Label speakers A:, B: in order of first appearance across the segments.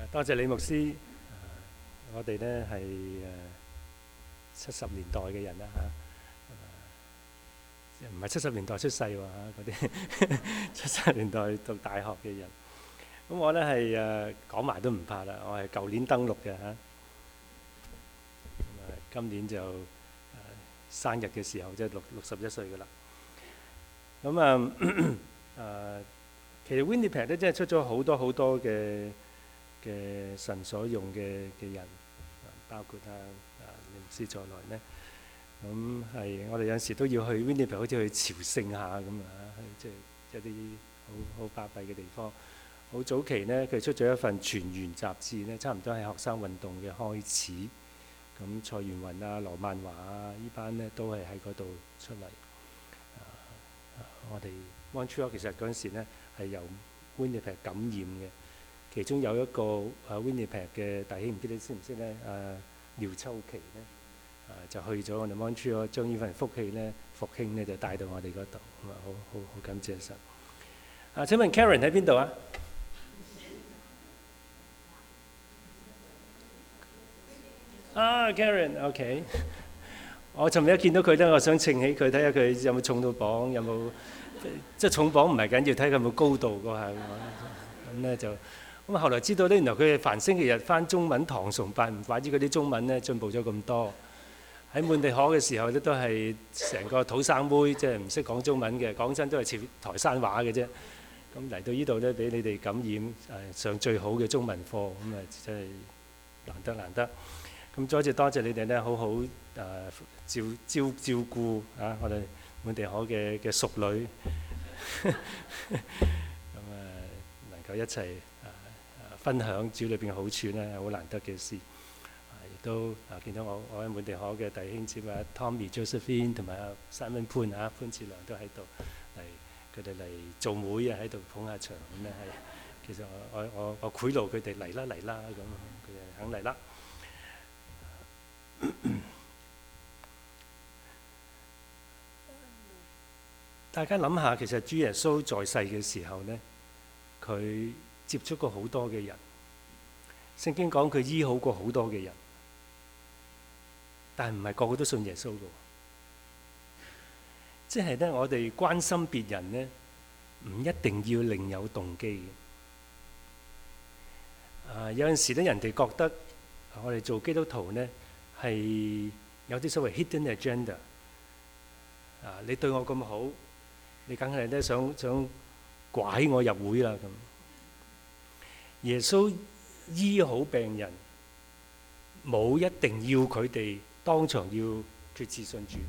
A: 多謝李牧師。我哋呢係70年代嘅人啦嚇，唔係70年代出世喎嚇，嗰啲70年代讀大學嘅人。咁我呢係講埋都唔怕啦，我係舊年登錄嘅嚇。今年就生日嘅時候即係61歲噶啦。咁其實 Winnipeg 咧真係出咗好多嘅神所用嘅人，包括李牧師在內咧。咁係我哋有陣時都要去 Winnipeg，好似去朝聖下咁去即係一啲好巴閉嘅地方。好早期呢，佢出咗一份全員雜誌呢，差唔多係學生運動嘅開始。咁蔡元雲啊、羅曼華啊，呢班呢都係喺嗰度出嚟。我哋 Montreal 其實嗰陣時呢係由 Winnipeg 感染嘅，其中有一個Winnipeg 嘅弟兄，唔知你識唔識呢？廖秋琪呢，就去咗我哋 Montreal，將呢份福氣呢復興呢就帶到我哋嗰度，咁好感謝神。請問 Karen 喺邊度啊？Karen，OK。我尋日一見到佢咧，我想稱起佢，睇下佢有冇重到磅，有冇即係重磅唔係緊要，睇佢有冇高度嗰下咁咧就咁。後來知道咧，原來佢係凡星期日返中文堂崇拜，唔怪之嗰啲中文咧進步咗咁多。喺滿地可嘅時候咧，都係成個土生妹，即係唔識講中文嘅，講真都係似台山話嘅啫。咁嚟到呢度咧，俾你哋感染上最好嘅中文課，咁真係難得。咁再一次多謝你哋咧，好好照顧我哋滿地可嘅淑女，咁能夠一齊分享主裏邊嘅好處咧，係好難得嘅事。亦都見到我喺滿地可嘅弟兄姊妹 Tommy、Josephine 同埋Simon 潘志良都喺度嚟，佢哋嚟做會喺度捧下場咁咧係。其實我賄賂佢哋嚟啦，咁佢哋肯嚟啦。大家諗下，其實主耶穌在世嘅時候呢，佢接觸過好多嘅人。聖經講佢醫好過好多嘅人，但係唔係個個都信耶穌嘅。即係呢，我哋關心別人呢，唔一定要另有動機嘅。有陣時咧，人哋覺得我哋做基督徒呢，係有啲所謂 hidden agenda。你對我咁好，你梗係咧想拐我入會啦咁。耶穌醫好病人，冇一定要佢哋當場要決志信主。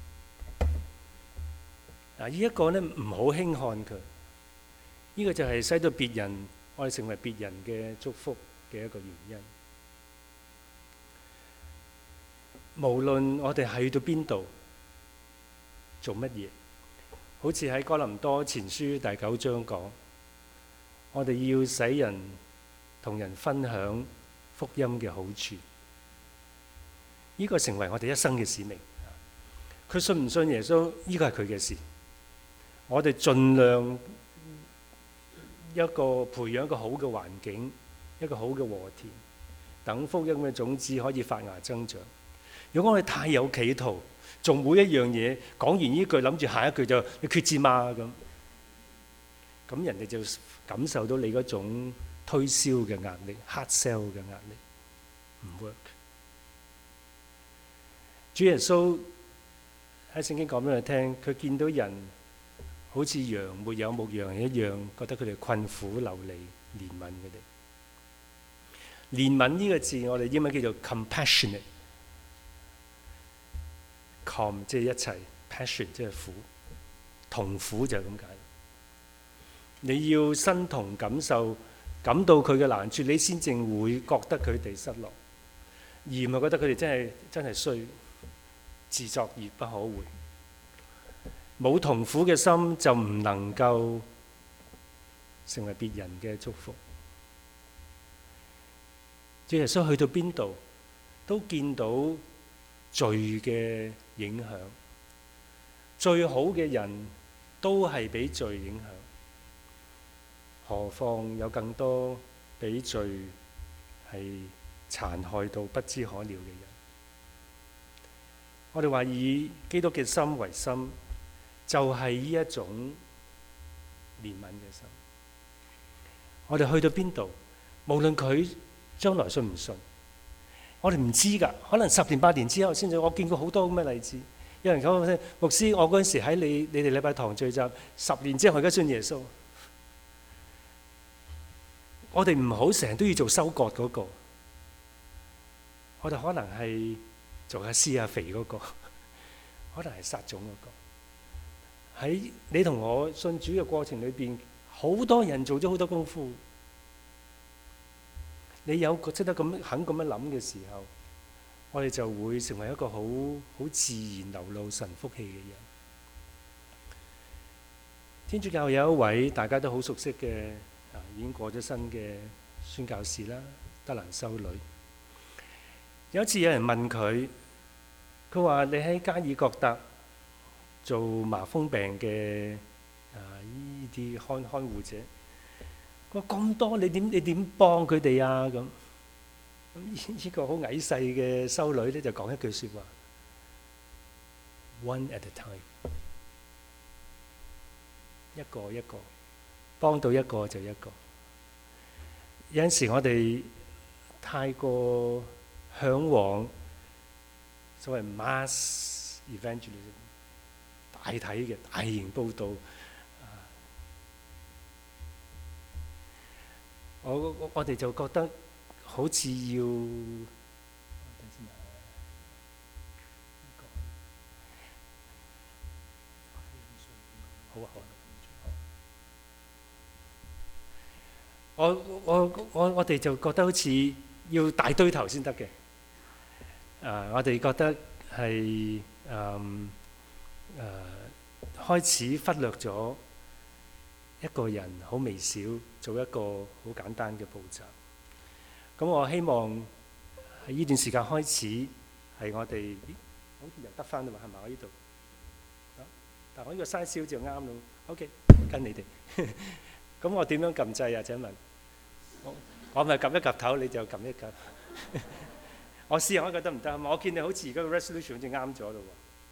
A: 呢一個呢唔好輕看佢，呢個就係使到別人我哋成為別人嘅祝福嘅一個原因。無論我哋去到邊度做乜嘢，好似喺哥林多前書第9章講，我哋要使人同人分享福音嘅好處，呢個成為我哋一生嘅使命。佢信唔信耶穌，呢個係佢嘅事。我哋盡量一個培養一個好嘅環境，一個好嘅禾田，等福音嘅種子可以發芽增長。如果我哋太有企圖，做每一樣嘢講完呢句，諗住下一句就你決志嘛咁人哋就感受到你嗰種推銷嘅壓力、hard sell 嘅壓力，唔 work。主耶穌喺聖經講俾我哋聽，佢見到人好似羊沒有牧羊人一樣，覺得佢哋困苦流離，憐憫佢哋。憐憫呢個字，我哋英文叫做 compassionate。即係一齊 passion 即係苦，同苦就係咁解。你要身同感受，感到佢嘅難處，你先正會覺得佢哋失落，而唔係覺得佢哋真係衰，自作孽不可活。冇同苦嘅心就唔能夠成為別人嘅祝福。主耶穌去到邊度都見到罪嘅影響，最好嘅人都係俾罪影響，何況有更多俾罪係殘害到不知可了嘅人。我哋話以基督嘅心為心，就係呢一種憐憫嘅心。我哋去到邊度，無論佢將來信唔信，我哋唔知㗎。可能10年8年之後先至。我見過好多咁嘅例子。有人講話牧師，我嗰陣時喺你哋禮拜堂聚集10年之後，我而家信耶穌。我哋唔好成日都要做收割嗰個，我哋可能係做下施下肥嗰個，可能係撒種嗰個。喺你同我信主嘅過程裏邊，好多人做咗好多功夫。你有識得咁肯咁樣諗嘅時候，我哋就會成為一個好自然流露神福氣嘅人。天主教有一位大家都好熟悉嘅，已經過咗身嘅宣教士啦，德蘭修女。有一次有人問佢，佢話你喺加爾各答做麻風病嘅呢啲看護者，佢話咁多你點幫佢哋啊？咁呢個好矮細嘅修女咧就講一句説話 ：One at a time， 一個一個幫到一個就一個。有陣時我哋太過嚮往所謂 mass evangelism 大體嘅大型報導，我哋就覺得好似要好啊好啊。我哋就覺得好似要大堆頭先得嘅。我哋覺得係開始忽略咗一個人好微小做一個好簡單嘅步驟。咁我希望喺呢段時間開始係我哋，好似又得翻啦嘛，係咪？我呢度，但我呢個 size 好似就啱咯。OK， 跟你哋。咁我點樣撳掣啊？請問，我咪撳一撳頭，你就撳一撳。我試下我覺得唔得啊嘛。我見你好似而家個 resolution 好似啱咗咯喎。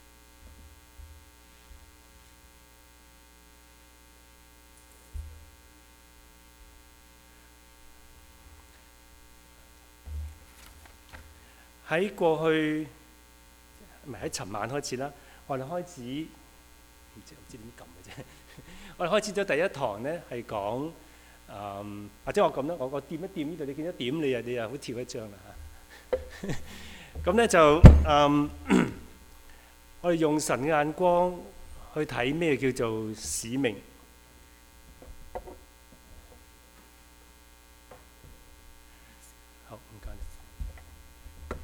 A: 喺過去，唔係喺尋晚開始啦。我哋開始唔知點撳嘅啫。我哋開始咗第一堂咧，係講或者我咁啦，我掂一掂呢度，你見一點你又好跳一張啦嚇。咁咧就我哋用神嘅眼光去睇咩叫做使命。好，唔該你。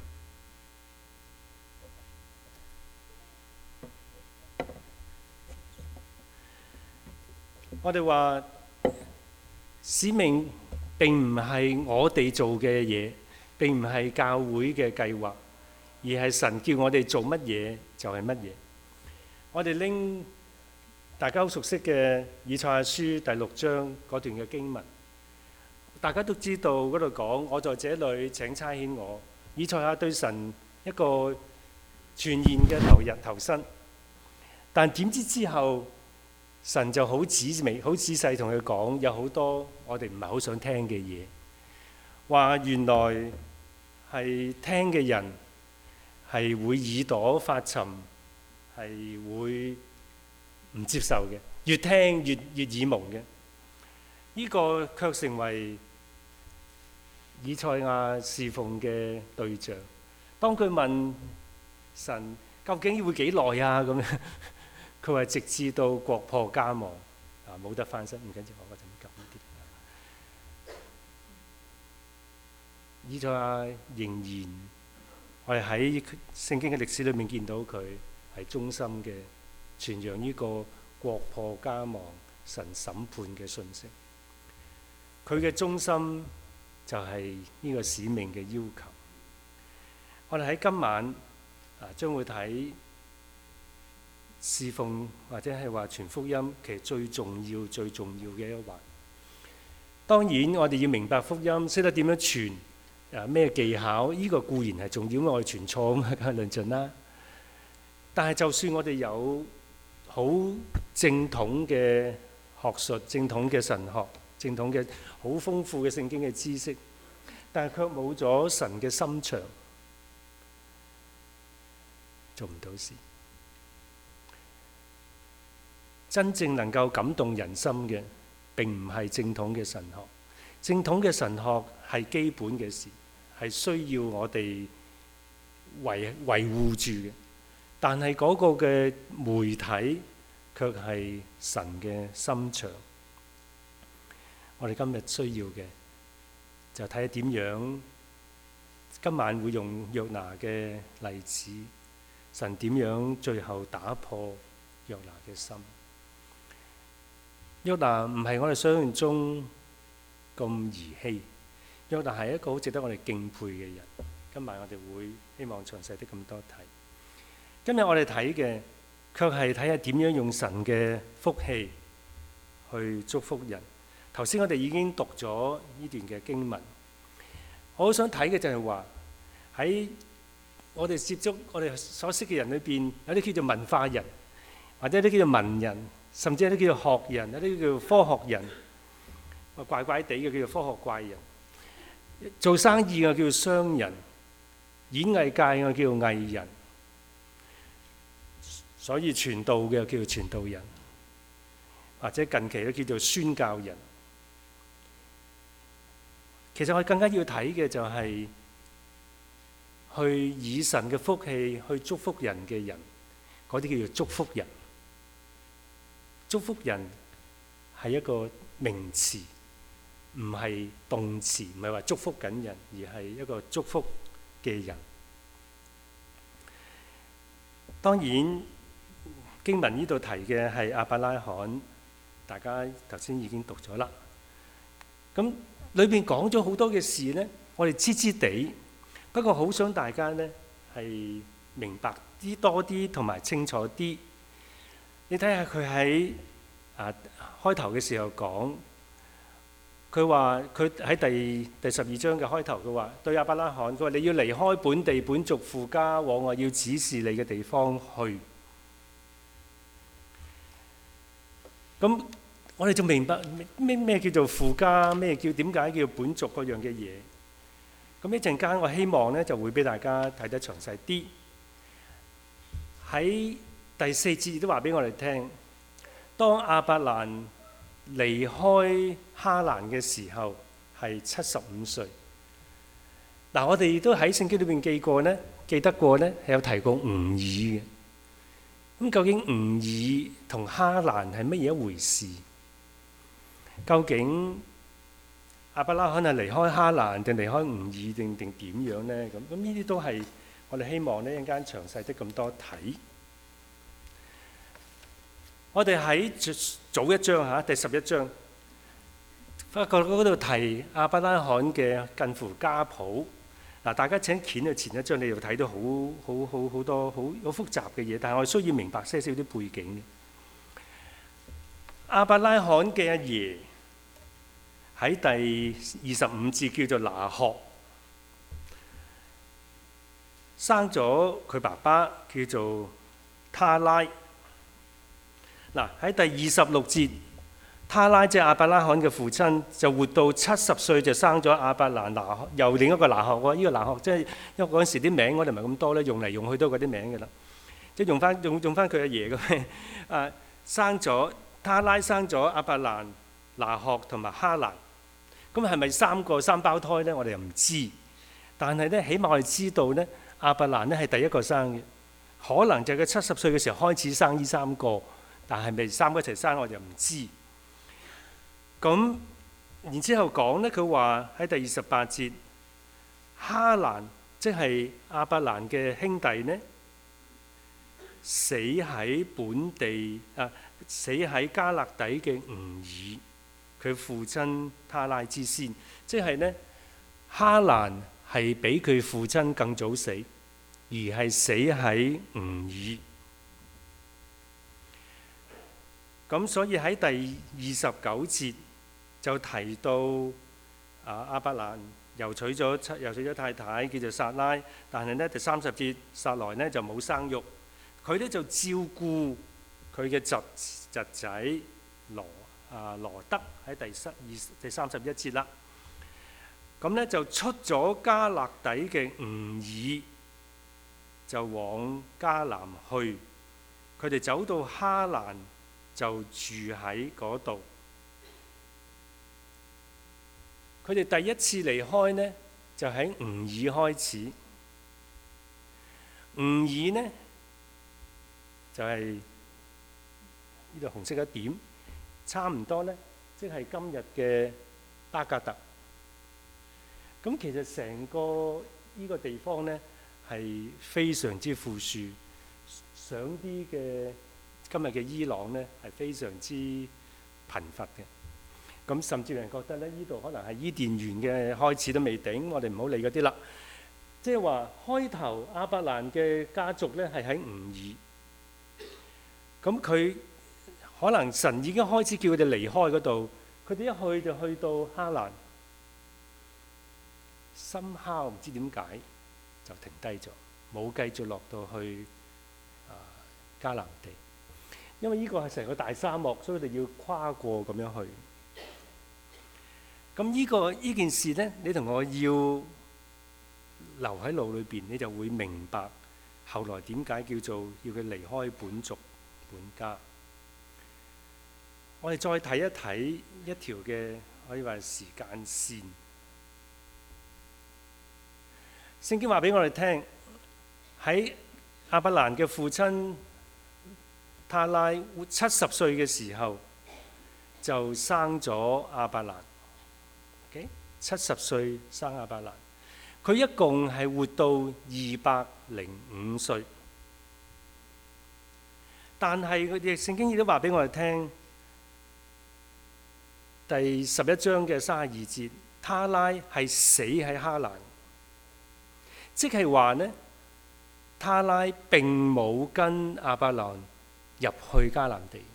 A: 我哋話使命並唔係我哋做嘅嘢，並唔係教會嘅計劃，而係神叫我哋做乜嘢就係乜嘢。我哋拎大家好熟悉嘅以賽亞書第6章嗰段嘅經文，大家都知道嗰度講：我在這裡請差遣我。以賽亞對神一個全然嘅投身，但點知之後，神就好仔細同佢講，有好多我哋唔係好想聽嘅嘢，話原來係聽嘅人係會耳朵發沉，係會唔接受嘅，越聽越耳蒙嘅。呢個卻成為以賽亞侍奉嘅對象。當佢問神究竟會幾耐啊？咁樣。佢話直至到國破家亡，冇得翻身，唔緊要，我就咁啲。以賽亞仍然，我哋喺聖經嘅歷史裏面見到佢係忠心嘅傳揚呢個國破家亡、神審判嘅信息。佢嘅忠心就係呢個使命嘅要求。我哋喺今晚將會睇侍奉或者係話傳福音，其實最重要嘅一環。當然我哋要明白福音，識得點樣傳， 咩技巧，呢個固然係重要，因為我哋傳錯咁梗係論盡啦。但係就算我哋有好正統嘅學術、正統嘅神學、正統嘅好豐富嘅聖經嘅知識，但係卻冇咗神嘅心腸，做唔到事。真正能夠感動人心嘅，並唔係正統嘅神學。正統嘅神學係基本嘅事，係需要我哋維護住嘅。但係嗰個嘅媒體卻係神嘅心腸。我哋今日需要嘅就睇下點樣。今晚會用約拿嘅例子，神點樣最後打破約拿嘅心。約拿唔係我哋想象中咁兒戲，約拿係一個好值得我哋敬佩嘅人。今晚我哋會希望詳細啲咁多睇。今日我哋睇嘅，卻係睇下點樣用神嘅福氣去祝福人。頭先我哋已經讀咗呢段嘅經文，我好想睇嘅就係話喺我哋接觸我哋所識嘅人裏邊，有啲叫做文化人，或者有啲叫做文人，甚至有啲叫做學人，有啲叫做科學人，怪怪地嘅叫做科學怪人。做生意嘅叫做商人，演藝界嘅叫做藝人，所以傳道嘅叫做傳道人，或者近期都叫做宣教人。其實我哋更加要睇嘅就係去以神嘅福氣去祝福人嘅人，嗰啲叫做祝福人。祝福人係一個名詞，唔係動詞，唔係話祝福緊人，而係一個祝福嘅人。當然經文呢度提嘅係亞伯拉罕，大家頭先已經讀咗啦。咁裏邊講咗好多嘅事呢，我哋知知地，不過好想大家呢係明白啲多啲同埋清楚啲。你睇下佢喺開頭嘅時候講，佢話佢喺第12章嘅開頭，佢話對亞伯拉罕，佢話你要離開本地本族父家，往我要指示你嘅地方去。咁我哋就明白咩叫做父家，咩叫點解叫本族嗰樣嘅嘢。咁一陣間我希望呢就會俾大家睇得詳細啲。喺第4節都話俾我哋聽，當亞伯蘭離開哈蘭嘅時候係75歲。嗱，我哋亦都喺聖經裏邊記得過呢，係有提過吾爾嘅。咁究竟吾爾同哈蘭係乜嘢一回事？究竟亞伯拉罕係離開哈蘭定離開吾爾定點樣呢？咁呢啲都係我哋希望呢一陣間詳細啲咁多睇。我哋喺早一章第11章，發覺嗰度提亞伯拉罕嘅近乎家譜。嗱，大家請掀去前一章，你又睇到好多好複雜嘅嘢，但係我哋需要明白些少啲背景嘅。亞伯拉罕嘅阿爺喺第25節叫做拿鶴，生咗佢爸爸叫做他拉。嗱，喺第26節，他拉即係亞伯拉罕嘅父親，就活到70歲就生咗亞伯蘭拿鶴，又另一個拿鶴喎。呢個拿鶴即係因為嗰陣時啲名我哋唔係咁多咧，用嚟用去都係嗰啲名嘅啦，即係用翻佢阿爺嘅咩？生咗他拉生咗亞伯蘭、拿鶴同埋哈蘭。咁係咪三胞胎咧？我哋又唔知，但係咧起碼我哋知道咧，亞伯蘭咧係第一個生嘅，可能就係佢70歲嘅時候開始生呢3個。但係咪3個一齊生我就唔知。咁然之後講呢，佢話喺第28節，哈蘭即係亞伯蘭嘅兄弟呢，死喺本地死喺迦勒底嘅吾爾，佢父親他拉之先，即係呢，哈蘭係比佢父親更早死，而係死喺吾爾。咁所以喺第29節就提到亞伯蘭又娶咗太太叫做撒拉，但係呢第30節撒萊呢就冇生育，佢呢就照顧佢嘅侄仔羅德，喺第31節啦。咁呢就出咗迦勒底嘅吾爾，就往迦南去。佢哋走到哈蘭就住喺嗰度。佢哋第一次離開呢，就喺吾爾開始。吾爾呢，就係呢度紅色一點，差唔多呢，即係今日嘅巴格特。咁其實成個呢個地方呢，係非常之富庶，上啲嘅今日嘅伊朗呢，係非常之貧乏嘅。咁甚至有人覺得咧，呢度可能係伊甸園嘅開始都未定，我哋唔好理嗰啲啦。即係話開頭亞伯蘭嘅家族咧係喺吾爾，咁佢可能神已經開始叫佢哋離開嗰度，佢哋一去就去到哈蘭，somehow唔知點解就停低咗，冇繼續落到去迦南地，因為呢個係成個大沙漠，所以佢哋要跨過咁樣去。咁呢件事呢，你同我要留喺腦裏邊，你就會明白後來點解叫做要佢離開本族本家。我哋再睇一睇一條嘅可以話時間線。聖經話俾我哋聽，喺亞伯蘭嘅父親他拉70歲嘅時候，就生咗亞伯蘭。70歲生亞伯蘭，佢一共係活到205歲。但係佢哋聖經亦都話俾我哋聽，第11章嘅32節，他拉係死喺哈蘭，即係話呢，他拉並冇跟亞伯蘭入去迦南地。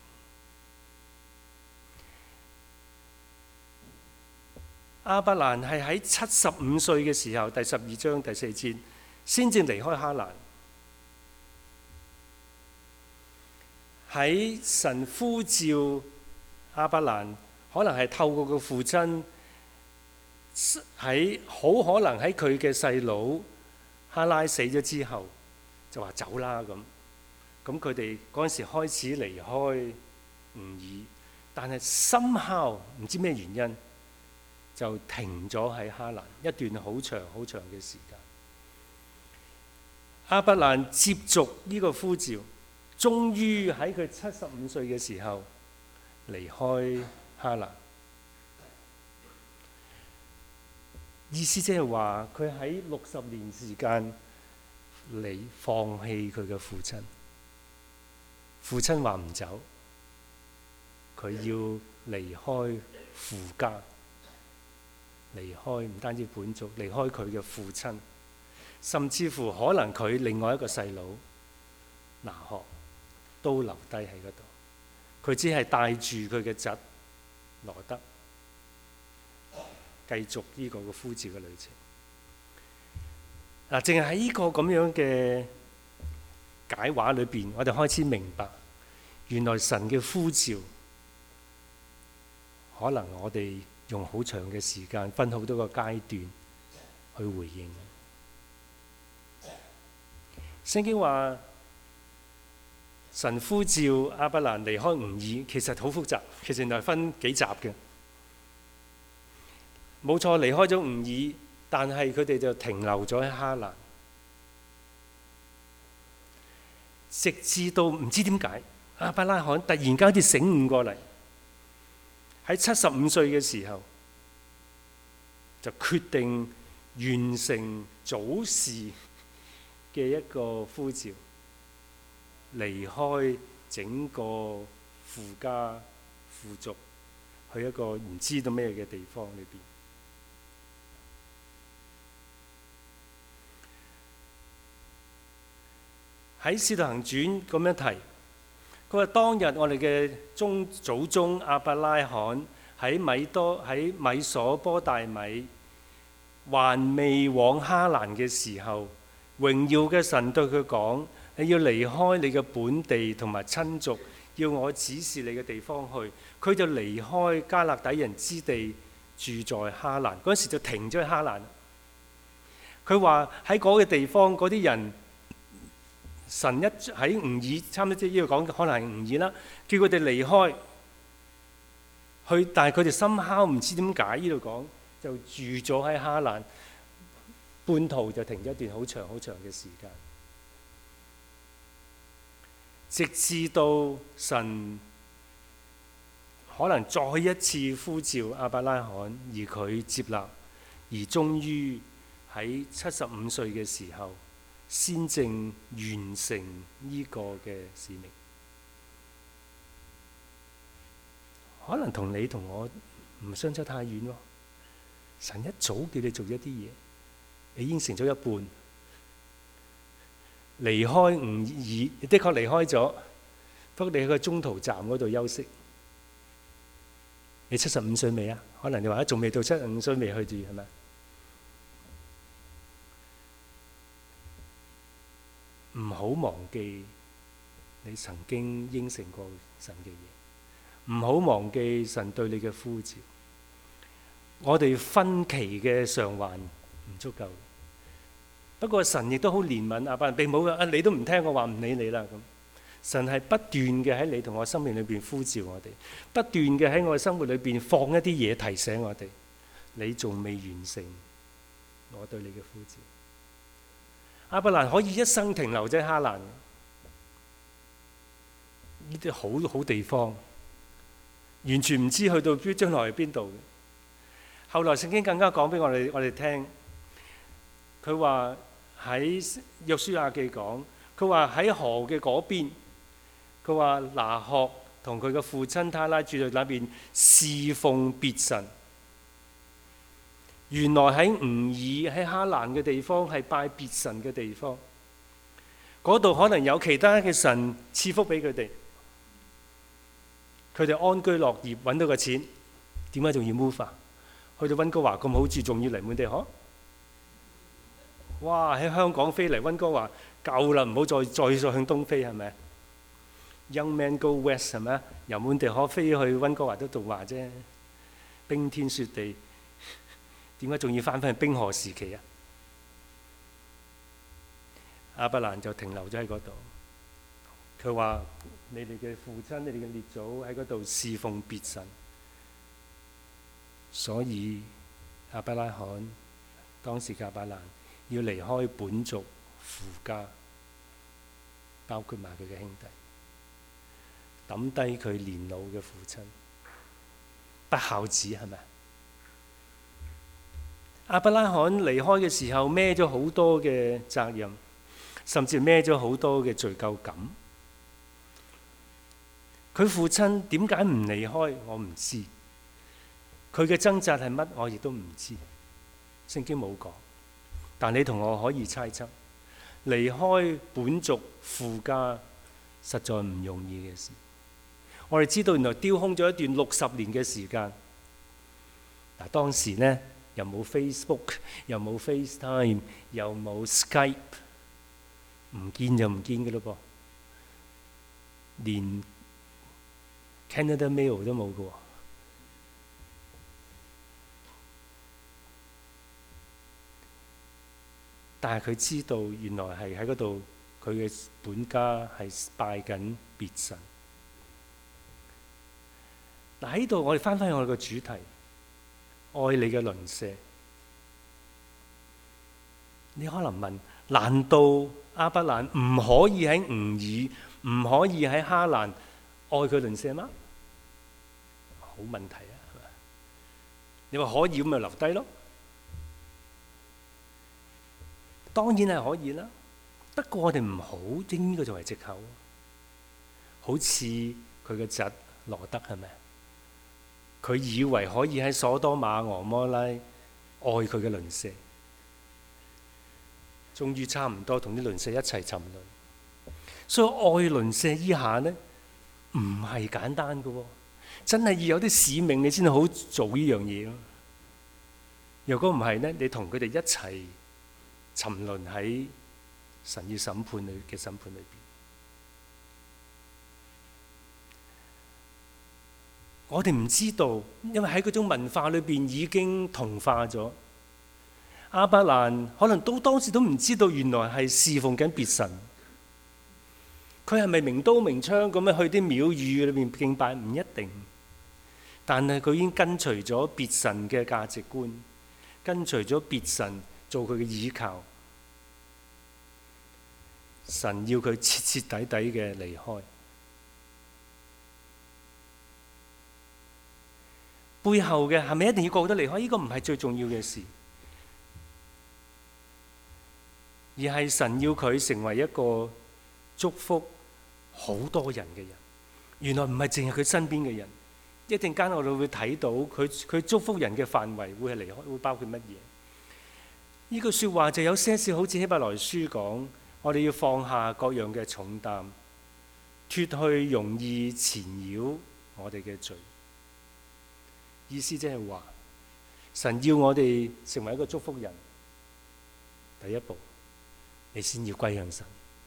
A: 亞伯蘭係喺75歲嘅時候，第12章第4節先至離開哈蘭。喺神呼召亞伯蘭，可能係透過個父親，喺好可能喺佢嘅細佬哈拉死咗之後，就話走啦咁。咁佢哋嗰陣時開始離開吾爾，但係somehow唔知咩原因，就停咗喺哈蘭一段好長好長嘅時間。亞伯蘭接續呢個呼召，終於喺佢75歲嘅時候離開哈蘭。意思即係話佢喺60年時間嚟放棄佢嘅父親。父親話唔走，佢要離開父家。離開唔單止本族，離開佢嘅父親，甚至乎可能佢另外一個細佬拿鶴都留低喺嗰度。佢只係帶住佢嘅侄羅德繼續呢個嘅呼召嘅旅程。嗱，淨係喺呢個咁樣嘅解話裏邊，我哋開始明白，原來神嘅呼召可能我哋用好長嘅時間，分好多個階段去回應。聖經話神呼召亞伯蘭離開吾爾，其實好複雜，其實原來分幾集嘅。冇錯，離開咗吾爾，但係佢哋就停留咗喺哈蘭，直至到唔知點解亞伯拉罕突然間好似醒悟過嚟。喺75歲嘅時候，就決定完成祖士嘅一個呼召，離開整個父家父族，去一個唔知道咩嘅地方裏邊。喺《使徒行傳》咁樣提。佢話：當日我哋嘅祖宗亞伯拉罕喺米所波大米還未往哈蘭嘅時候，榮耀嘅神對佢講：你要離開你嘅本地同埋親族，要我指示你嘅地方去。佢就離開迦勒底人之地，住在哈蘭。嗰時就停咗喺哈蘭。佢話喺嗰個地方嗰啲人，神一喺吾珥，差唔多即係呢個講可能係吾珥啦，叫佢哋離開去，但係佢哋深刻唔知點解呢度講就住咗喺哈蘭，半途就停咗一段好長好長嘅時間，直至到神可能再一次呼召亞伯拉罕，而佢接納，而終於喺75歲嘅時候，先正完成呢個嘅使命。可能同你同我唔相差太遠喎。神一早叫你做一啲嘢，你應承咗一半，離開吾珥，的確離開咗，不過你喺個中途站嗰度休息。你75歲未啊？可能你話仲未到75歲，未去住係咪？唔好忘記你曾經應承過神嘅嘢，唔好忘記神對你嘅呼召。我哋分期嘅償還唔足夠，不過神亦都好憐憫亞伯蘭，並冇話你都唔聽我話，唔理你啦咁。神係不斷嘅喺你同我生命裏邊呼召我哋，不斷嘅喺我嘅生活裏邊放一啲嘢提醒我哋，你仲未完成我對你嘅呼召。亞伯蘭可以一生停留喺哈蘭，呢啲好好地方，完全唔知去到將來係邊度。後來聖經更加講俾我哋聽，佢話喺約書亞記講，佢話喺河嘅嗰邊，佢話拿鶴同佢嘅父親他拉住在那邊侍奉別神。原來喺吾珥喺哈蘭嘅地方係拜別神嘅地方，嗰度可能有其他嘅神賜福俾佢哋，佢哋安居樂業，揾到個錢，點解仲要 move 啊？去到溫哥華咁好住，仲要嚟滿地可？哇！喺香港飛嚟溫哥華夠啦，唔好再向東飛係咪 ？Young man go west 係咪？由滿地可飛去溫哥華都度話啫，冰天雪地。點解仲要翻去冰河時期啊？亞伯蘭就停留咗喺嗰度。佢話：你哋嘅父親、你哋嘅列祖喺嗰度侍奉別神，所以亞伯拉罕當時嘅亞伯蘭要離開本族父家，包括埋佢嘅兄弟，抌低佢年老嘅父親，不孝子係咪？亞伯拉罕離開嘅時候孭咗好多嘅責任，甚至孭咗好多嘅罪疚感。佢父親點解唔離開？我唔知。佢嘅掙扎係乜？我亦都唔知。聖經冇講，但你同我可以猜測。離開本族父家實在唔容易嘅事。我哋知道原來丟空咗一段60年嘅時間。嗱，當時呢，又冇 Facebook， 又冇 FaceTime， 又冇 Skype， 唔見就唔見嘅咯噃，連 Canada Mail 都冇嘅喎。但係佢知道原來係喺嗰度，佢嘅本家係拜緊別神。嗱，喺度我哋翻返去我哋個主題。愛你嘅鄰舍，你可能問：難道亞伯蘭唔可以喺吾珥，唔可以喺哈蘭愛佢鄰舍嗎？好問題啊，係咪？你話可以咁咪留低咯？當然係可以啦，不過我哋唔好將呢個作為藉口。好似佢嘅侄羅德係咪？佢以為可以喺所多瑪俄摩拉愛佢嘅鄰舍，終於差唔多同啲鄰舍一齊沉淪。所以愛鄰舍依下呢，唔係簡單嘅喎，真係要有啲使命你先好做呢樣嘢咯。 若果唔係呢，你同佢哋一齊沉淪喺神要審判嘅審判裏邊。我哋唔知道，因為喺嗰種文化裏邊已經同化咗。亞伯蘭可能當時都唔知道，原來係侍奉緊別神。佢係咪明刀明槍咁樣去啲廟宇裏面敬拜？唔一定。但係佢已經跟隨咗別神嘅價值觀，跟隨咗別神做佢嘅倚靠。神要佢徹徹底底嘅離開。背後嘅係咪一定要個個都離開？呢個唔係最重要嘅事。而係神要佢成為一個祝福好多人嘅人。原來唔係淨係佢身邊嘅人，一陣間我哋會睇到佢祝福人嘅範圍會係離開，會包括乜嘢？呢句説話就有些少好似希伯來書講，我哋要放下各樣嘅重擔，脫去容易纏繞我哋嘅罪。意思即係話，神要我哋成為一個祝福人，第一步，你先要歸向神。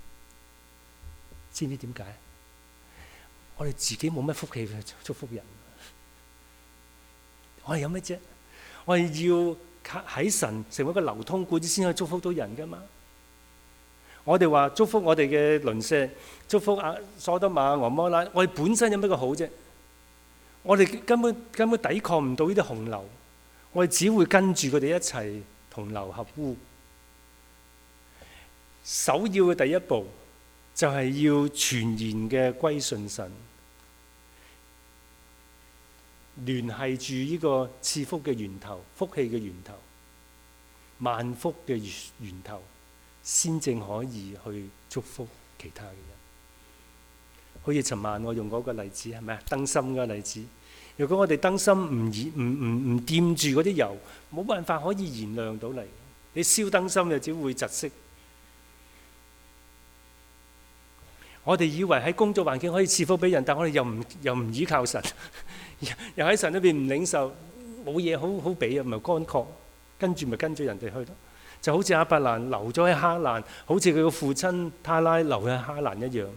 A: 知唔知點解？我哋自己冇乜福氣去祝福人，我哋有乜啫？我哋要喺神成為一個流通管子先可以祝福到人噶嘛？我哋話祝福我哋嘅鄰舍，祝福所多瑪、蛾摩拉，我哋本身有乜個好啫？我哋根本抵抗唔到呢啲洪流，我哋只會跟住佢哋一齊同流合污。首要嘅第一步就係要全然嘅歸順神，聯繫住呢個賜福嘅源頭、福氣嘅源頭、萬福嘅源頭，先正可以去祝福其他嘅人。好似尋晚我用嗰個例子係咪啊？燈芯嗰個例子，如果我哋燈芯唔掂住嗰啲油，冇辦法可以燃亮到嚟。你燒燈芯就只會窒息。我哋以為喺工作環境可以賜福俾人，但我哋又唔依靠神，又喺神裏邊唔領受，冇嘢好俾啊，咪乾涸，跟住咪跟住人哋去咯。就好似亞伯蘭留咗喺哈蘭，好似佢個父親他拉留喺哈蘭一樣。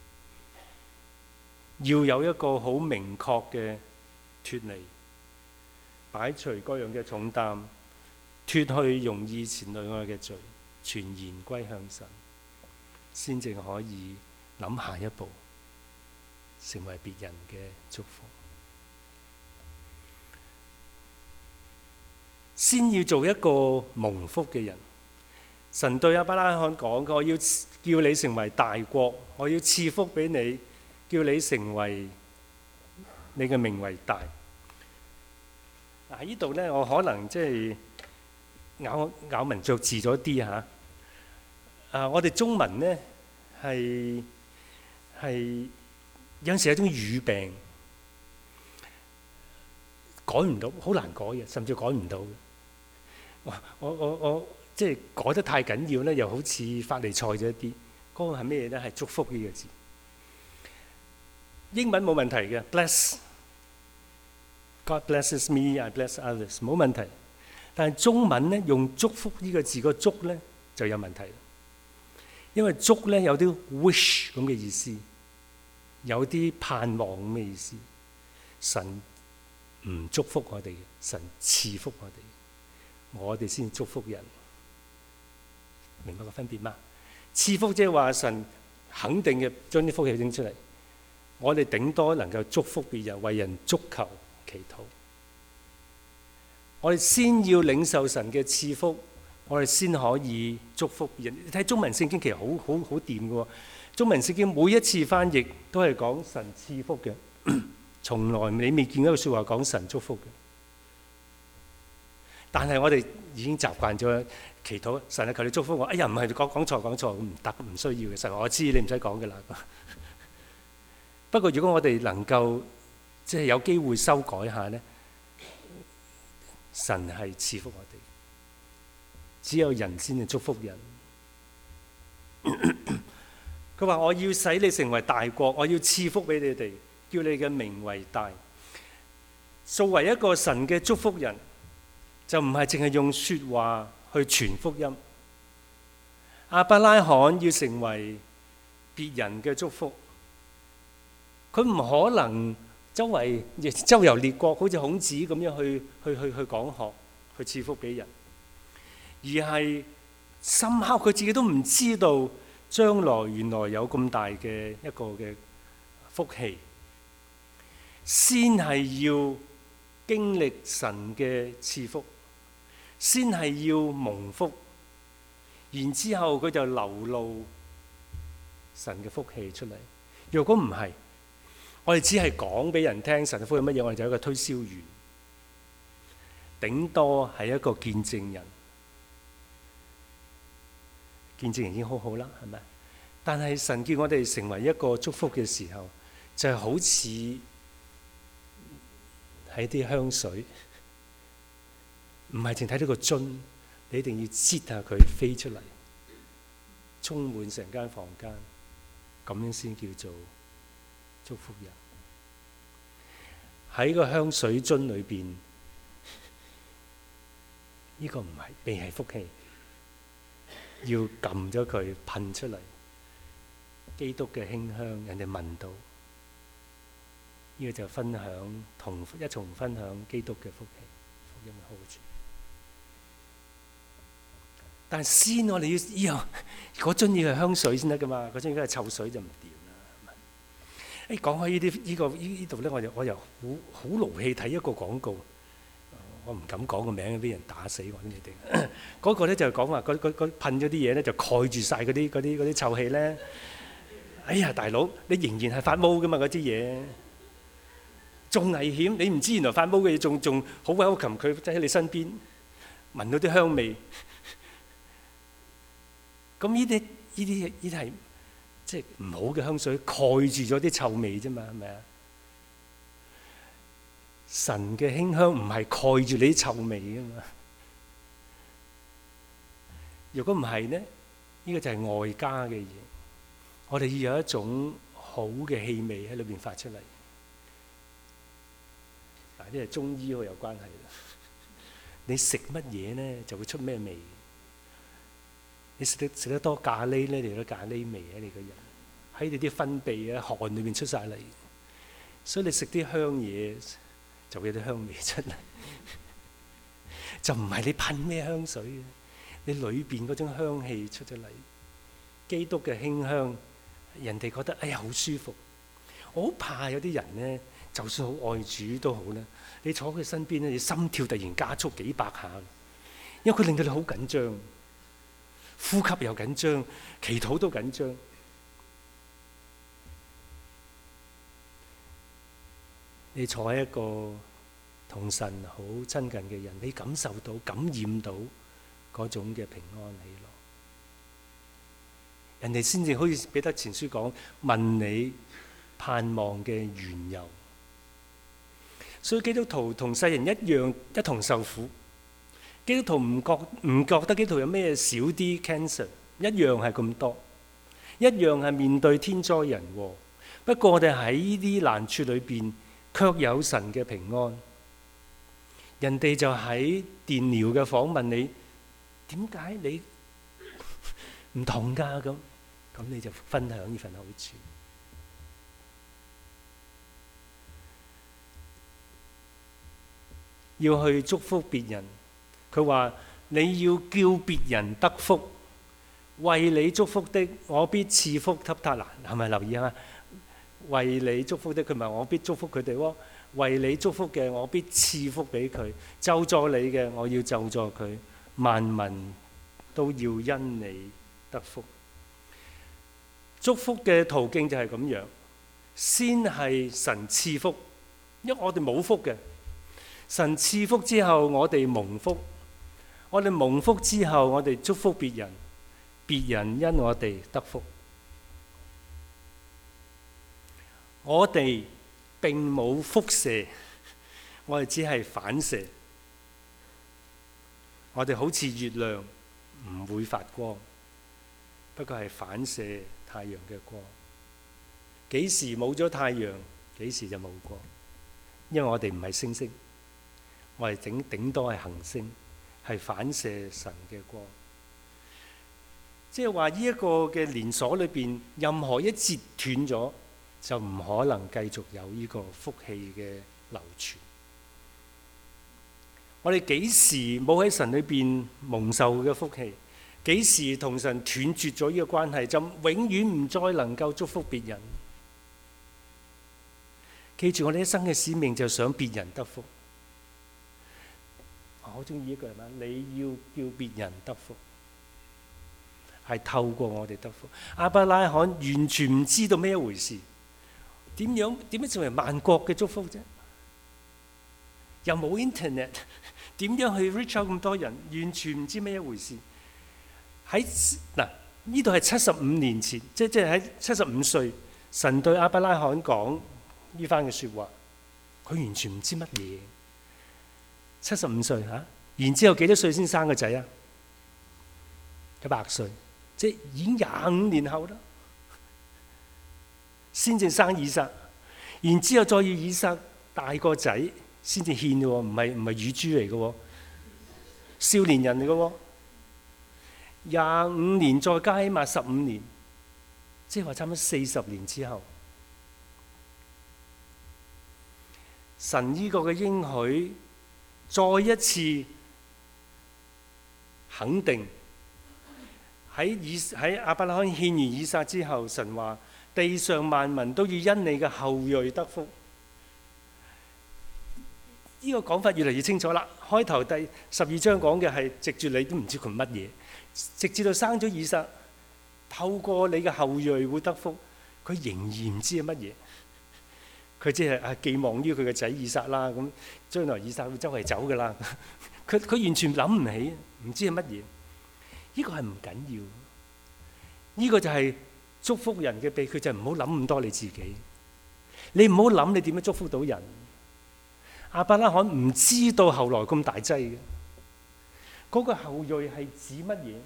A: 要有一個好明確嘅脫離，擺除各樣嘅重擔，脫去容易纏累我嘅罪，全然歸向神，先至可以諗下一步，成為別人嘅祝福。先要做一個蒙福嘅人。神對亞伯拉罕講：我要叫你成為大國，我要賜福俾你，叫你成為你嘅名為大。喺呢度咧，我可能即係咬文嚼字咗啲嚇。我哋中文咧係有陣時有一種語病，改唔到，好難改嘅，甚至改唔到嘅。我即係改得太緊要咧，又好似法利賽咗一啲。嗰個係咩咧？係祝福呢個字。英文冇問題嘅 ，bless，God blesses me，I bless others， 冇問題。但係中文咧用祝福呢個字個祝咧就有問題，因為祝咧有啲 wish 咁嘅意思，有啲盼望咁嘅意思。神唔祝福我哋嘅，神賜福我哋，我哋先祝福人。明白個分別嗎？賜福即係話神肯定嘅將啲福氣整出嚟，我哋頂多能夠祝福別人，為人祝求祈禱。我哋先要領受神嘅賜福，我哋先可以祝福別人。你睇中文聖經其實好掂嘅喎，中文聖經每一次翻譯都係講神賜福嘅，從來你未見到一句説話講神祝福嘅。但係我哋已經習慣咗祈禱，神啊求你祝福我。哎呀唔係講錯，唔得，唔需要嘅。神我知你唔使講嘅啦。不過如果我哋能夠即係有機會修改下咧，神係賜福我哋，只有人先係祝福人。佢話我要使你成為大國，我要賜福俾你哋，叫你嘅名為大。作為一個神嘅祝福人， 就唔係淨係用説話去傳福音。亞伯拉罕要成為別人嘅祝福，佢唔可能周遊列國，好似孔子咁樣去講學，去賜福俾人，而係深刻佢自己都唔知道將來原來有咁大嘅一個嘅福氣，先係要經歷神嘅賜福，先係要蒙福，然之後佢就流露神嘅福氣出嚟。如果唔係，我哋只係講俾人聽神嘅福氣乜嘢，我哋就係一個推銷員，頂多係一個見證人。見證人已經好好啦，係咪？但係神叫我哋成為一個祝福嘅時候，就係好似係啲香水，唔係淨睇到個樽，你一定要擠下佢飛出嚟，充滿成間房間，咁樣先叫做祝福人。喺個香水樽裏邊，呢個唔係未係福氣。要撳咗佢噴出嚟，基督嘅馨香，人哋聞到，呢個就分享一同分享基督嘅福氣，福音嘅好處。但係先我哋要嗰樽要係香水先得噶嘛，嗰樽如果係臭水就唔掂啦。誒，講開呢度咧，我又好勞氣睇一個廣告。我唔敢講個名，俾人打死我，你哋。嗰個咧就係講話，嗰噴咗啲嘢咧就蓋住晒嗰啲臭氣咧。哎呀，大佬，你仍然係發毛噶嘛？嗰啲嘢仲危險，你唔知原來發毛嘅嘢仲好 welcome 佢喺你身邊，聞到啲香味。咁呢啲係即係唔好嘅香水，蓋住咗啲臭味啫嘛，係咪啊？神嘅馨香唔係蓋住你啲臭味噶嘛？如果唔係呢，呢個就係外加嘅嘢。我哋要有一種好嘅氣味喺裏邊發出嚟。嗱，呢係中醫好有關係啦。你食乜嘢呢，就會出咩味。你食得多咖喱呢，你有咖喱味喺你個人，喺你啲分泌啊汗裏邊出晒嚟。所以你食啲香嘢，就會有啲香味出嚟，就唔係你噴咩香水嘅，你裏邊嗰種香氣出咗嚟，基督嘅馨香，人哋覺得哎呀好舒服。我好怕有啲人呢，就算好愛主都好啦，你坐佢身邊咧，你心跳突然加速幾百下，因為佢令到你好緊張，呼吸又緊張，祈禱都緊張。你坐喺一個同神好親近嘅人，你感受到、感染到嗰種嘅平安喜樂，人哋先至好似彼得前書講，問你盼望嘅緣由。所以基督徒同世人一樣，一同受苦。基督徒唔覺得基督徒有咩少啲 cancer， 一樣係咁多，一樣係面對天災人禍。不過我哋喺呢啲難處裏邊，卻有神嘅平安。人哋就喺電療嘅訪問你，點解你唔同㗎？咁你就分享呢份好處。要去祝福別人，佢話你要叫別人得福，為你祝福的，我必賜福給他。嗱，係咪留意下？為你祝福的，佢唔係我必祝福佢哋喎。為你祝福嘅，我必賜福俾佢；咒詛你嘅，我要咒詛佢。萬民都要因你得福。祝福嘅途徑就係咁樣，先係神賜福，因為我哋冇福嘅。神賜福之後，我哋蒙福；我哋蒙福之後，我哋祝福別人，別人因我哋得福。我哋並冇輻射，我哋只係反射。我哋好似月亮，唔會發光，不過係反射太陽嘅光。幾時冇咗太陽，幾時就冇光，因為我哋唔係星星， 我哋頂多係行星，係反射神嘅光。即係話呢一個嘅連鎖裏邊，任何一截斷咗，就唔可能繼續有呢個福氣嘅流傳。我哋幾時冇喺神裏邊蒙受嘅福氣？幾時同神斷絕咗呢個關係，就永遠唔再能夠祝福別人。記住，我哋一生嘅使命就想別人得福。我好中意呢句係嘛？你要叫別人得福，係透過我哋得福。亞伯拉罕完全唔知道咩一回事，點樣成為萬國嘅祝福啫？又冇 internet， 點樣去 reach out 咁多人？完全唔知咩一回事。喺嗱呢度係75年前，即係喺75歲，神對亞伯拉罕講呢番嘅説話，佢完全唔知乜嘢。75歲嚇，然之後幾多歲先生個仔啊？100歲，即係已經25年後啦，先至生以撒，然之後再要以撒大個仔先至獻嘅喎，唔係乳豬嚟嘅喎，少年人嚟嘅喎。25年再加起碼15年，即係話差唔多40年之後，神呢個嘅應許再一次肯定。喺亞伯拉罕獻完以撒之後，神話地上萬民都要因你嘅後裔得福。呢個講法越嚟越清楚啦。開頭第12章講嘅係藉住你都唔知佢乜嘢，直至到生咗以撒，透過你嘅後裔會得福，佢仍然唔知係乜嘢。佢只係寄望於佢嘅仔以撒啦。咁將來以撒會周圍走噶啦。佢完全諗唔起，唔知係乜嘢。呢個係唔緊要，呢個就係祝福人嘅秘訣，就係唔好諗咁多你自己。你唔好諗你點樣祝福到人。亞伯拉罕唔知道後來咁大劑嘅，嗰個後裔係指乜嘢？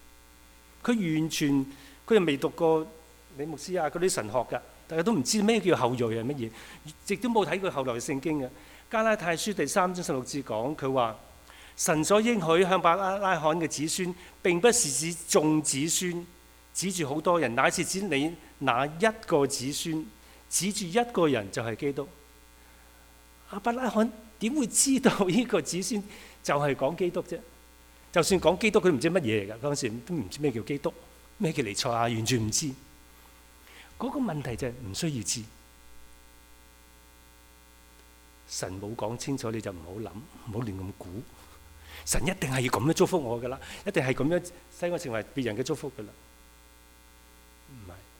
A: 佢又未讀過李牧師啊嗰啲神學㗎，大家都唔知咩叫後裔係乜嘢，亦都冇睇過後來嘅聖經嘅。加拉太書第3章16節講，佢話神所應許向亞伯拉罕嘅子孫，並不是指眾子孫，指住好多人，乃是指你那一個子孫，指住一個人就係基督。亞伯拉罕點會知道呢個子孫就係講基督啫？就算講基督，佢都唔知乜嘢嚟㗎。嗰陣時都唔知咩叫基督，咩叫彌賽亞，完全唔知。嗰個問題就係唔需要知。神冇講清楚，你就唔好諗，唔好亂咁估。神一定係要咁樣祝福我㗎啦，一定係咁樣使我成為別人嘅祝福㗎啦。唔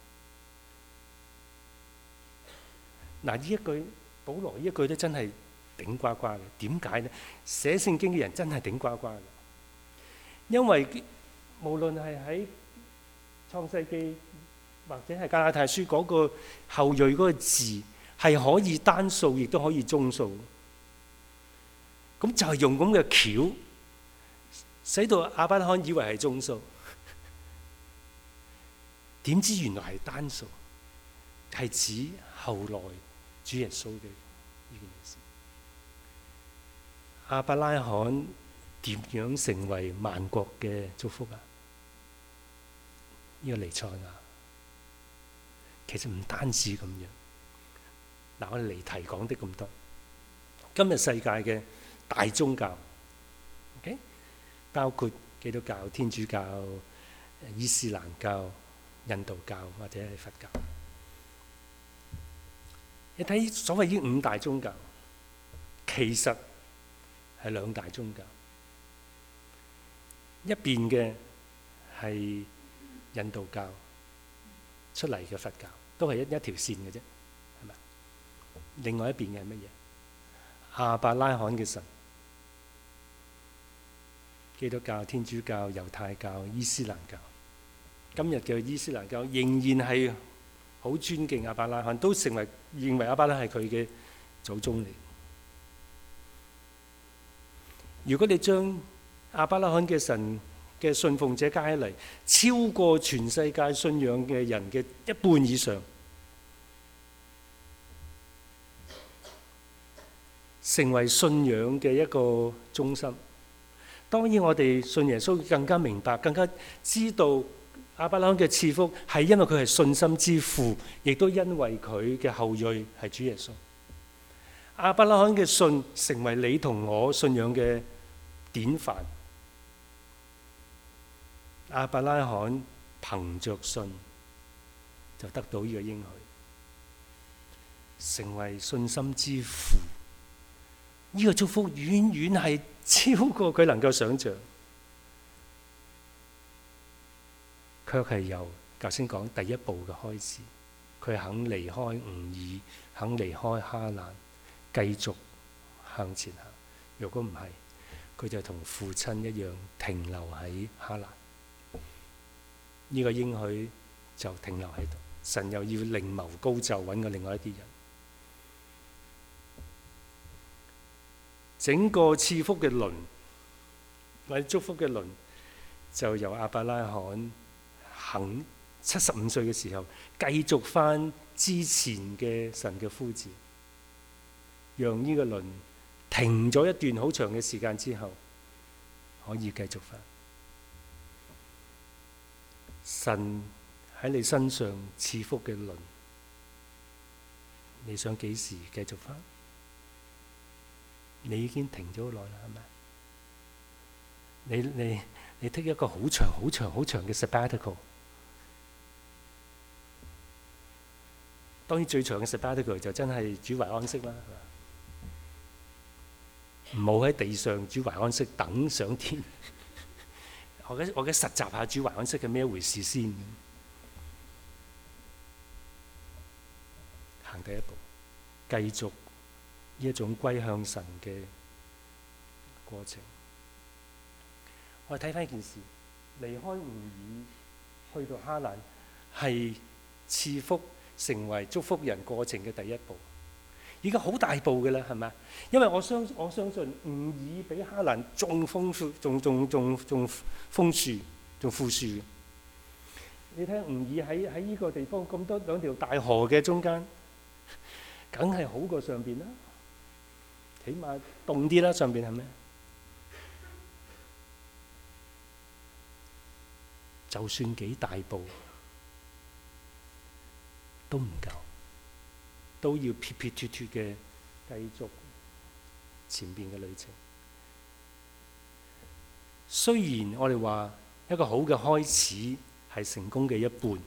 A: 係。嗱，呢一句保羅呢一句都真係頂呱呱嘅。點解呢？寫聖經嘅人真係頂呱呱嘅，因為無論係喺創世記或者係加拉太書嗰個後裔嗰個字，係可以單數，亦都可以中數。咁就係用咁嘅橋，使到亞伯拉罕以為係中數，點知原來係單數，係指後來主耶穌嘅呢件事。亞伯拉罕點樣成為萬國嘅祝福啊？呢個彌賽亞其實唔單止咁樣。嗱，我哋離題講的咁多。今日世界嘅大宗教 ，OK， 包括基督教、天主教、伊斯蘭教、印度教或者係佛教。你睇所謂呢5大宗教，其實係2大宗教。一邊嘅係印度教出嚟嘅佛教，都係一條線嘅啫，係咪？另外一邊嘅係乜嘢？亞伯拉罕嘅神，基督教、天主教、猶太教、伊斯蘭教。今日嘅伊斯蘭教仍然係好尊敬亞伯拉罕，都認為亞伯拉罕係佢嘅祖宗嚟。如果你將亞伯拉罕嘅神嘅信奉者加起嚟，超過全世界信仰嘅人嘅一半以上， 成為信仰嘅一個中心。當然我哋信耶穌更加明白，更加知道亞伯拉罕嘅賜福係因為佢係信心之父，亦都因為佢嘅後裔係主耶穌。亞伯拉罕嘅信成為你同我信仰嘅典範。亞伯拉罕憑着信就得到呢個應許，成為信心之父。呢個祝福遠遠係超過佢能夠想象，卻係由頭先講第一步嘅開始，佢肯離開吾珥，肯離開哈蘭，繼續向前行。如果唔係，佢就同父親一樣停留喺哈蘭。呢個應許就停留喺度，神又要另謀高就，揾個另外一啲人。整個賜福嘅輪或者祝福嘅輪，就由亞伯拉罕肯75歲嘅時候，繼續翻之前嘅神嘅呼召，讓呢個輪停咗一段好長嘅時間之後，可以繼續翻。神喺你身上賜福嘅輪，你想幾時繼續翻？你已經停咗好耐啦，係咪？你 take 一個好長嘅 sabbatical。當然最長嘅 sabbatical 就真係主懷安息啦，唔好喺地上主懷安息等上天。我嘅實習下主懷安息係咩一回事先？行第一步，繼續呢一種歸向神嘅過程。我哋睇翻一件事，離開吾珥去到哈蘭，係賜福成為祝福人過程嘅第一步，已經好大步嘅啦，係咪？因為我相信吾珥比哈蘭仲豐富，仲豐庶，仲富庶。你睇吾珥喺呢個地方咁多兩條大河嘅中間，梗係好過上邊啦，起碼凍啲啦，上邊係咪？就算幾大步都唔夠，都要撇撇脱脱嘅繼續前邊嘅旅程。雖然我哋話一個好嘅開始係成功嘅一半，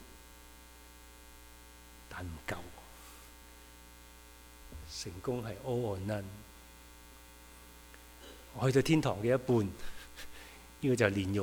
A: 但唔夠。成功係 all or none。我去到天堂嘅一半，呢個就係煉獄。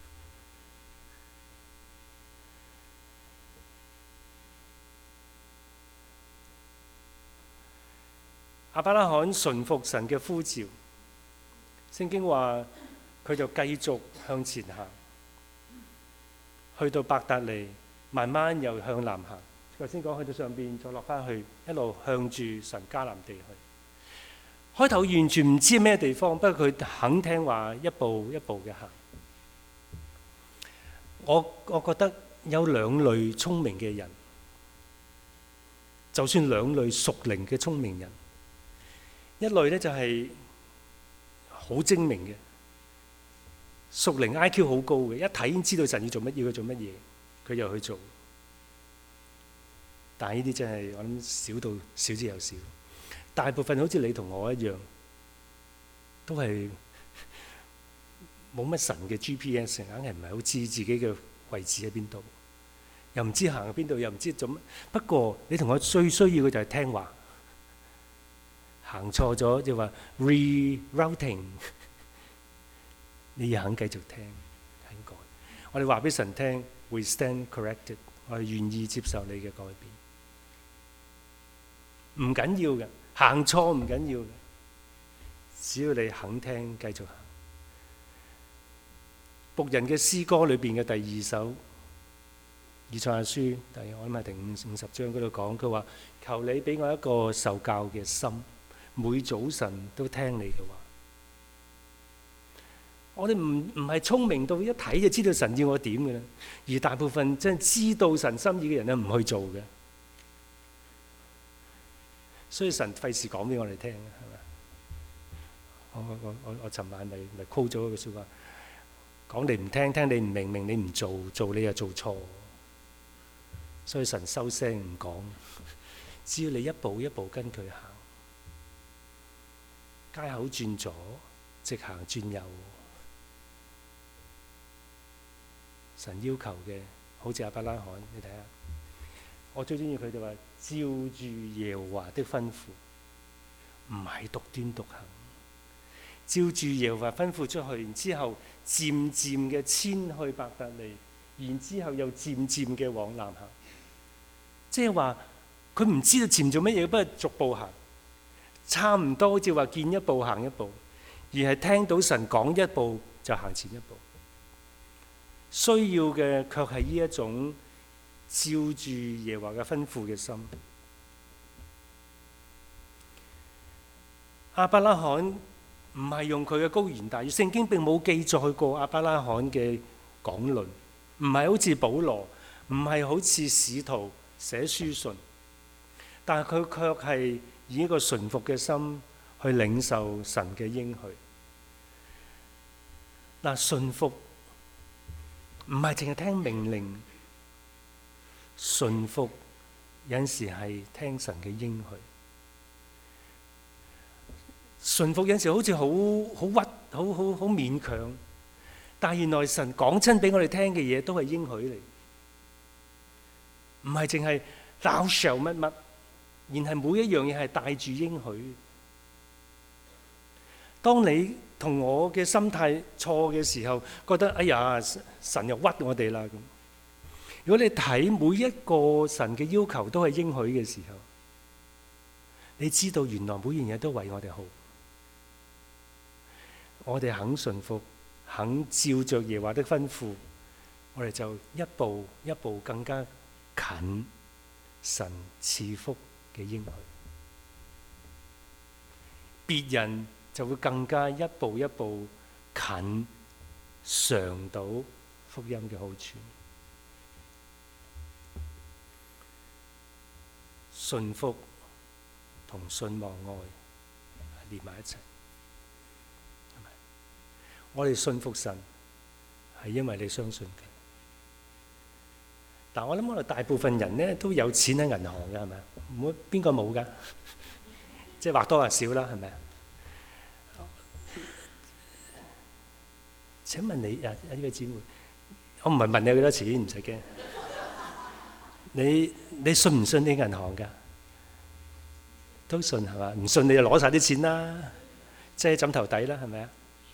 A: 亞伯拉罕順服神嘅呼召，聖經話佢就繼續向前行，去到伯特利，慢慢又向南行。頭先講去到上邊，再落翻去，一路向住神迦南地去。開頭完全唔知咩地方，不過佢肯聽話，一步一步嘅行。我覺得有兩類聰明嘅人，就算兩類屬靈嘅聰明人。一類咧就係好精明嘅，屬靈 IQ 好高嘅，一睇已經知道神要做乜，要佢做乜嘢，佢又去做。但係呢啲真係我諗少到少之又少。大部分好似你同我一樣，都係冇乜神嘅 GPS，硬係唔係好知自己嘅位置喺邊度，又唔知行去邊度，又唔知做乜。不過你同我最需要嘅就係聽話。行錯咗就話 rerouting， 你要肯繼續聽，肯改。我哋話俾神聽 ，we stand corrected， 我哋願意接受你嘅改變。唔緊要嘅，行錯唔緊要嘅，只要你肯聽，繼續行。僕人嘅詩歌裏邊嘅第二首以賽亞書，我諗係第50章嗰度講，佢話：求你俾我一個受教嘅心。每早晨都聽你嘅話，我哋唔係聰明到一睇就知道神要我點嘅啦，而大部分真係知道神心意嘅人咧唔去做嘅，所以神費事講俾我哋聽，係咪？ 我尋晚咪 call 咗個説話，講你唔聽，聽你唔明，明你唔做，做你又做錯，所以神收聲唔講，只要你一步一步跟佢行，街口轉左，直行轉右。神要求嘅好似亞伯拉罕，你睇下，我最中意佢哋話照住耶和華的吩咐，唔係獨斷獨行，照住耶和華吩咐出去，然之後漸漸嘅遷去伯特利，然之後又漸漸嘅往南行。即係話佢唔知道前做乜嘢，不過逐步行，差唔多好似話見一步行一步，而係聽到神講一步就行前一步。需要嘅卻係呢一種照住耶和華嘅吩咐嘅心。亞伯拉罕唔係用佢嘅高言大語，聖經並冇記載過亞伯拉罕嘅講論，唔係好似保羅，唔係好似使徒寫書信，但係佢卻係以一個順服嘅心去領受神嘅應許。嗱，順服唔係淨係聽命令，順服有陣時係聽神嘅應許。順服有陣時好似好屈，好勉強，但係原來神講親俾我哋聽嘅嘢都係應許嚟，唔係淨係鬧上乜乜，而係每一樣嘢係帶住應許。當你同我嘅心態錯嘅時候，覺得哎呀，神又屈我哋啦咁。如果你睇每一個神嘅要求都係應許嘅時候，你知道原來每樣嘢都為我哋好。我哋肯順服，肯照着耶和華的吩咐，我哋就一步一步更加近神賜福嘅應許。別人就會更加一步一步近嘗到福音嘅好處。順服同信望愛連埋一齊。我哋信服神係因為你相信佢。但我諗我哋大部分人咧都有錢喺銀行嘅，係咪啊？冇邊個冇㗎？即係或多或少啦，係咪啊？請問你啊，呢位姊妹，我唔係問你有幾多錢，唔使驚。你信唔信你銀行㗎？都信係嘛？唔信你就攞晒啲錢啦，即係枕頭底啦，係咪啊？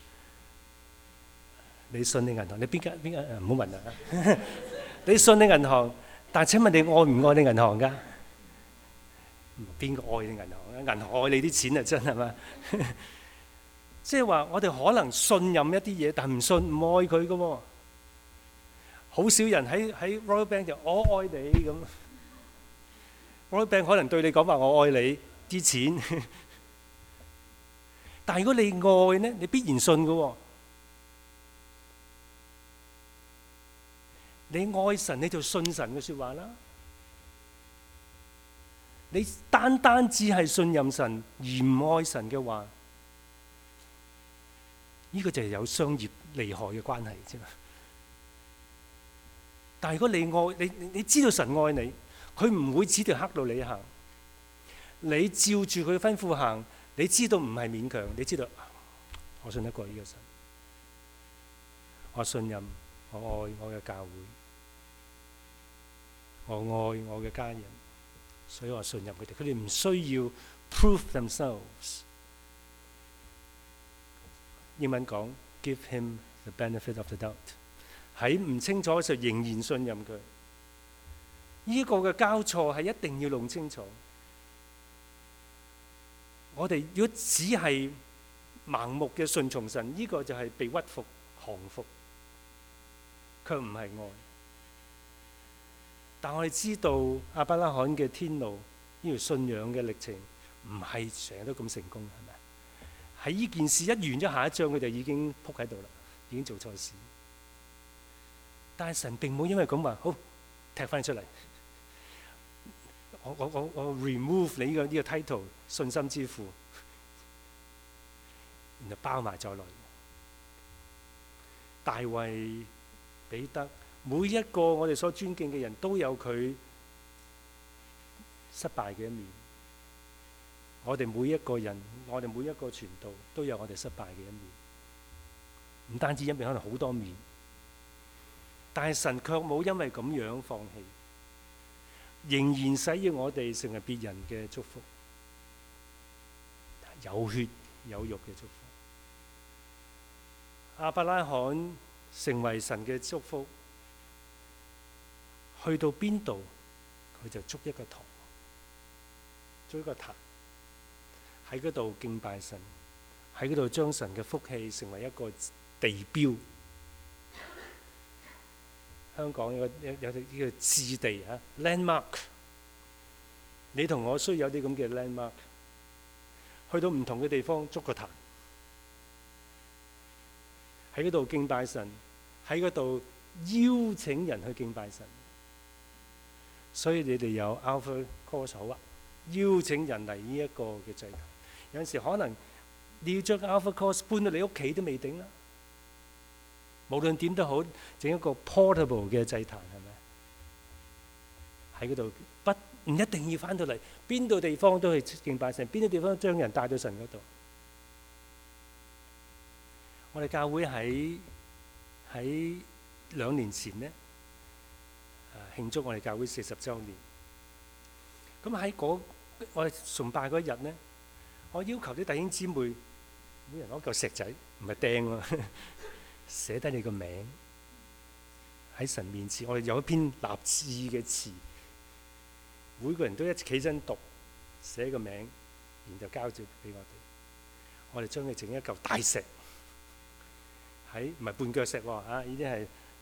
A: 你信你銀行？你邊間唔好問啦。你信你銀行，但請問你愛唔愛你銀行㗎？邊個愛你銀行啊？銀行愛你啲錢啊，真係嘛？即係話我哋可能信任一啲嘢，但唔信唔愛佢㗎喎。好少人喺 Royal Bank 就我愛你咁。Royal Bank 可能對你講話我愛你啲錢，但係如果你愛呢，你必然信㗎喎。你愛神，你就信神嘅說話啦。你單只係信任神而唔愛神嘅話，呢個就係有商業利害嘅關係啫嘛。但係如果你愛你知道神愛你，佢唔會指條黑路你行。你照住佢吩咐行，你知道唔係勉強，你知道我信得過呢個神，我信任，我愛我嘅教會，我愛我嘅家人，所以我信任佢哋。佢哋唔需要 prove themselves。英文講 give him the benefit of the doubt。喺唔清楚嘅時候仍然信任佢。呢個嘅交錯係一定要弄清楚。我哋如果只係盲目嘅順從神，呢個就係被屈服、降服，卻唔係愛。但我哋知道亞伯拉罕嘅天路呢條信仰嘅歷程唔係成日都咁成功，係咪？喺呢件事一完咗下一章，佢就已經仆喺度啦，已經做錯事。但係神並冇因為咁話好踢翻出嚟，我 remove 你呢個 title 信心之父。 然後包埋再來。大衛、彼得，每一個我哋所尊敬嘅人都有佢失敗嘅一面。我哋每一個人，我哋每一個傳道都有我哋失敗嘅一面，唔單止一面，可能好多面。但係神卻冇因為咁樣放棄，仍然使要我哋成為別人嘅祝福，有血有肉嘅祝福。亞伯拉罕成為神嘅祝福，去到邊度佢就築一個堂，築一個壇，喺嗰度敬拜神，喺嗰度將神嘅福氣成為一個地標。香港有呢個置地啊 landmark， 你同我需要有啲咁嘅 landmark， 去到唔同嘅地方築個壇，喺嗰度敬拜神，喺嗰度邀請人去敬拜神。所以你哋有 Alpha Course 好啊，邀請人嚟呢一個嘅祭壇。有陣時可能你要將 Alpha Course 搬到你屋企都未定啦。無論點都好，整一個 portable 嘅祭壇，係咪？喺嗰度唔一定要翻到嚟，邊度地方都去敬拜神，邊度地方都將人帶到神嗰度。我哋教會喺2年前呢，慶祝我哋教會40週年。咁喺我哋崇拜嗰日呢，我要求啲弟兄姊妹每人攞嚿石仔，唔係釘喎。寫低你個名喺神面前，我哋有一篇立志嘅詞，每個人都一企身讀，寫個名，然後交咗俾我哋。我哋將佢整一嚿大石，唔係絆腳石喎嚇，呢啲係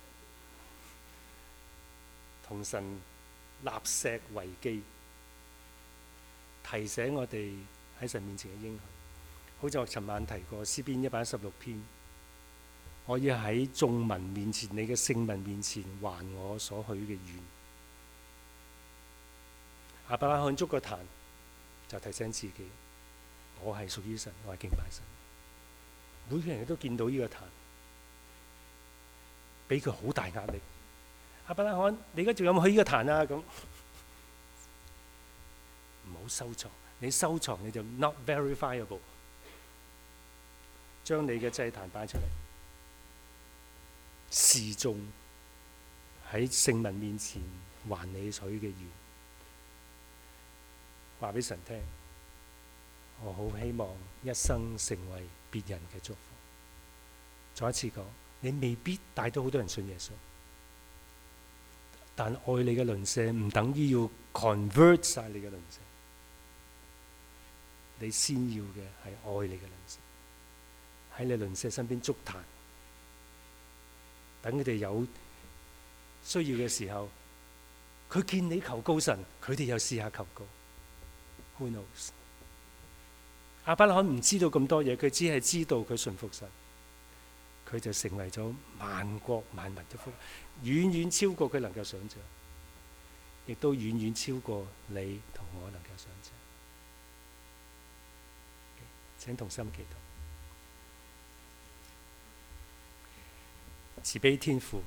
A: 同神立石為記，提醒我哋喺神面前嘅應許。好似我尋晚提過詩篇116篇。我要喺眾民面前，你嘅聖民面前，還我所許嘅願。亞伯拉罕築個壇，就提醒自己，我係屬於神，我係敬拜神。每個人都見到呢個壇，俾佢好大壓力。亞伯拉罕，你而家仲有冇去呢個壇啊？咁唔好收藏，你收藏你就 not verifiable。將你嘅祭壇擺出嚟。示眾喺聖民面前還你所許嘅願，話俾神聽，我好希望一生成為別人嘅祝福。再一次講，你未必帶到好多人信耶穌，但愛你嘅鄰舍唔等於要 convert 晒你嘅鄰舍，你先要嘅係愛你嘅鄰舍，喺你鄰舍身邊築壇。等佢哋有需要嘅時候，佢見你求告神，佢哋又試下求告。Who knows？ 亞伯拉罕唔知道咁多嘢，佢只係知道佢信服神，佢就成為咗萬國萬民嘅福，遠遠超過佢能夠想象，亦都遠遠超過你同我能夠想象。請同心祈禱。慈悲天父，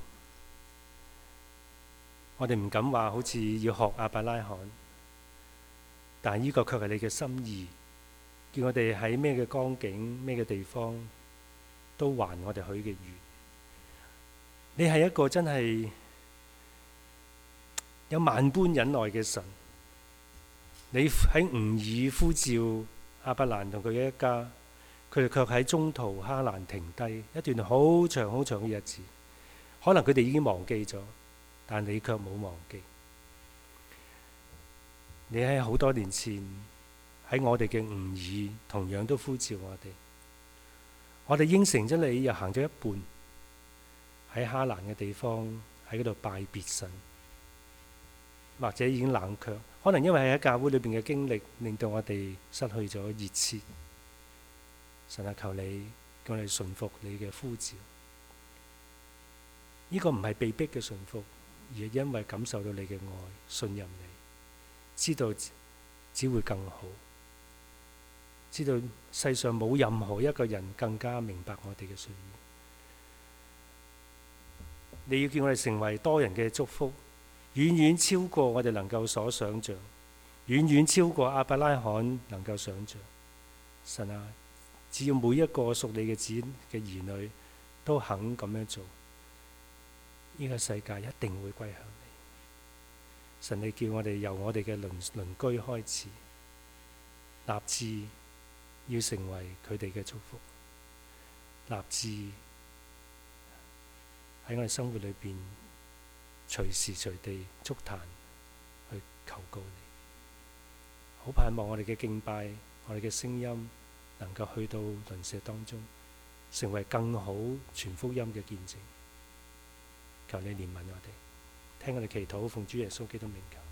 A: 我哋唔敢話好似要學亞伯拉罕，但呢個卻係你嘅心意，叫我哋喺咩嘅光景、咩嘅地方都還我哋許嘅願。你係一個真係有萬般忍耐嘅神，你喺吾珥呼召亞伯蘭同佢嘅一家，佢哋卻喺中途哈蘭停低一段好長好長嘅日子，可能佢哋已經忘記咗，但你卻冇忘記。你喺好多年前喺我哋嘅吾珥同樣都呼召我哋應承咗你，又行咗一半，喺哈蘭嘅地方喺嗰度拜別神，或者已經冷卻，可能因為喺教會裏邊嘅經歷令到我哋失去咗熱切。神啊，求你叫我哋順服你嘅呼召。呢個唔係被逼嘅順服，而係因為感受到你嘅愛，信任你，知道只會更好。 知道世上冇任何一個人更加明白我哋嘅需要。你要叫我哋成為多人嘅祝福，遠遠超過我哋能夠所想像，遠遠超過亞伯拉罕能夠想像。神啊，只要每一個屬你嘅兒女都肯咁樣做，呢個世界一定會歸向你。神，你叫我哋由我哋嘅鄰居開始，立志要成為佢哋嘅祝福，立志喺我哋生活裏邊隨時隨地築壇去求告你。好盼望我哋嘅敬拜，我哋嘅聲音能夠去到鄰舍當中，成為更好傳福音嘅見證。求你憐憫我哋，聽我哋祈禱，奉主耶穌基督名求。